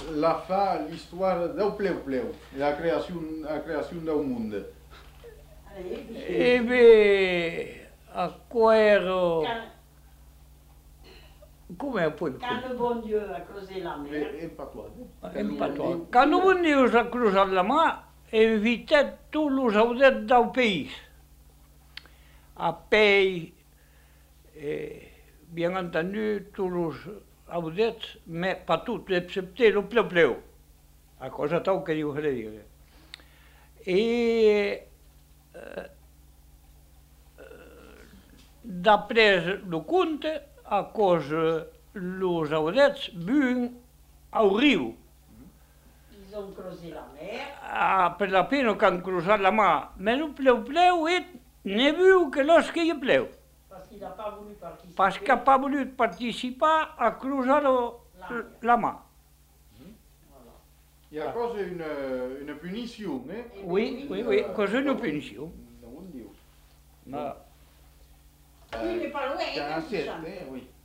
la fin, l'histoire del pleu-pleu, la création del monde. Eh bien, à quoi comment puoi Quand le bon Dieu a creusé la mer, empatoat. Quand le bon Dieu a cruzat la mà, invitat tous los audets del país. A pell, bien entendu, tous los audets, mais pas tous, excepté le pleu-pleu. A cosa tal que diu que le diga. Et d'après le conte, a cause los audets viuen au riu. ils ont creusé la mer. Per la pena que han cruzat la mà, mais el pleu-pleu ne viu que los que hi pleu. Parce qu'il n'a pas voulu participer. Parce que n'a pas voulu participar a cruzar la mà. Voilà. Il y a cause une punition, hein? Oui, cause une punition. Non, Dieu. Ah. Oui, mais pas loin, hein, 47, Jean. hein, oui.